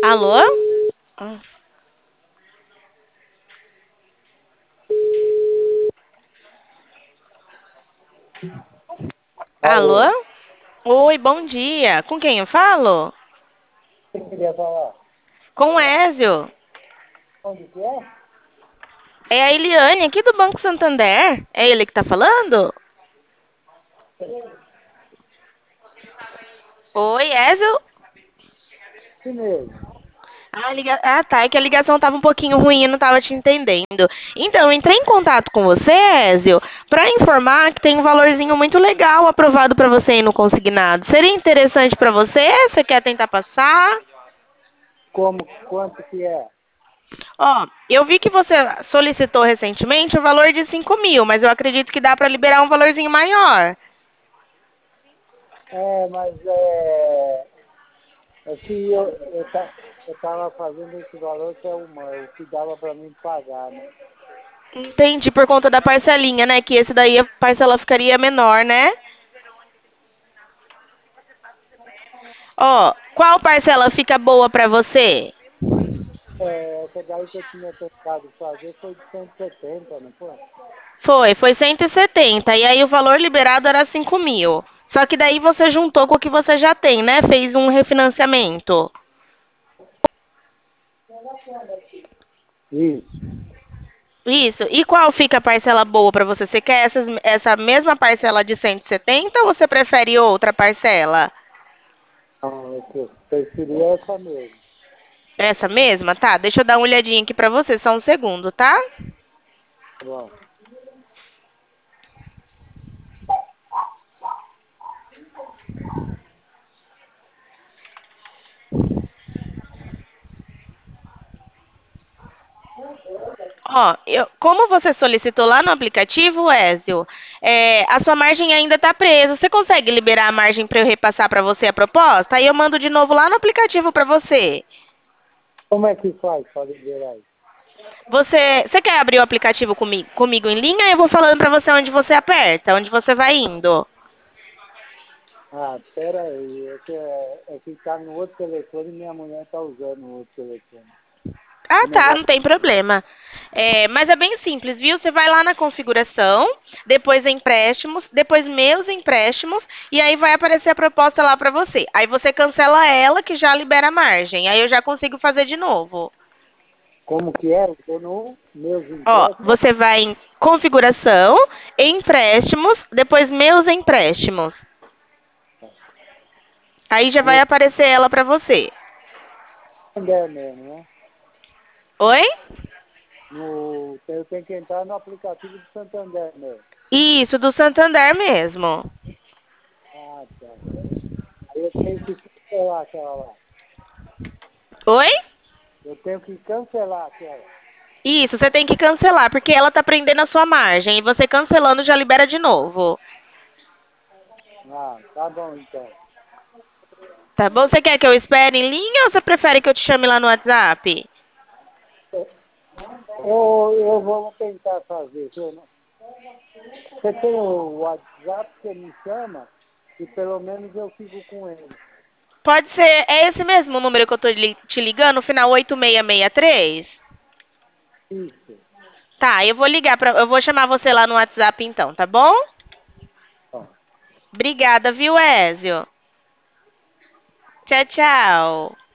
Alô? Ah. Alô? Alô, Oi, bom dia. Com quem eu falo? quem queria falar? Com o Ézio. Onde que é? É a Eliane, aqui do Banco Santander. É ele que tá falando? Oi, Ézio? Esse mesmo. Tá. É que a ligação tava um pouquinho ruim e não tava te entendendo. Então, eu entrei em contato com você, Ézio, pra informar que tem um valorzinho muito legal aprovado pra você aí no consignado. Seria interessante pra você? Você quer tentar passar? Quanto que é? Ó, eu vi que você solicitou recentemente o valor de 5.000, mas eu acredito que dá pra liberar um valorzinho maior. É que eu tava fazendo esse valor que é o que dava para mim pagar, né? Entendi, por conta da parcelinha, né? Que esse daí a parcela ficaria menor, né? Ó, qual parcela fica boa pra você? Essa daí que eu tinha tentado fazer foi de 170, não foi? Foi 170. E aí o valor liberado era 5.000. Só que daí você juntou com o que você já tem, né? Fez um refinanciamento. Isso. Isso. E qual fica a parcela boa pra você? Você quer essa mesma parcela de 170 ou você prefere outra parcela? Então, eu preferia essa mesmo. Essa mesma? Tá, deixa eu dar uma olhadinha aqui pra você, só um segundo, tá? Tá bom. Ó, como você solicitou lá no aplicativo, Ézio, a sua margem ainda está presa. Você consegue liberar a margem para eu repassar para você a proposta? Aí eu mando de novo lá no aplicativo para você. Como é que faz para liberar isso? Você quer abrir o aplicativo comigo em linha? Eu vou falando para você onde você aperta, onde você vai indo. Ah, pera aí, é que tá no outro telefone e minha mulher tá usando o outro telefone. Ah, O tá, negócio não tem problema. Mas é bem simples, viu? Você vai lá na configuração, depois empréstimos, depois meus empréstimos, e aí vai aparecer a proposta lá pra você. Aí você cancela ela, que já libera a margem. Aí eu já consigo fazer de novo. como que é? Eu tô no meus Ó, empréstimos. você vai em configuração, empréstimos, depois meus empréstimos. Aí já vai No aparecer ela pra você. Santander mesmo, né? Oi? Eu tenho que entrar no aplicativo do Santander mesmo. Isso, do Santander mesmo. Ah, tá. Aí eu tenho que cancelar aquela lá. Oi? Eu tenho que cancelar aquela. Isso, você tem que cancelar, porque ela tá prendendo a sua margem. E você cancelando já libera de novo. Ah, tá bom então. Tá bom? Você quer que eu espere em linha ou você prefere que eu te chame lá no WhatsApp? Eu vou tentar fazer. Você tem o WhatsApp, você me chama e pelo menos eu fico com ele. Pode ser. É esse mesmo número que eu tô te ligando, final 8663? Isso. Tá, eu vou chamar você lá no WhatsApp então, tá bom? Ó. Obrigada, viu, Ézio? Tchau, tchau.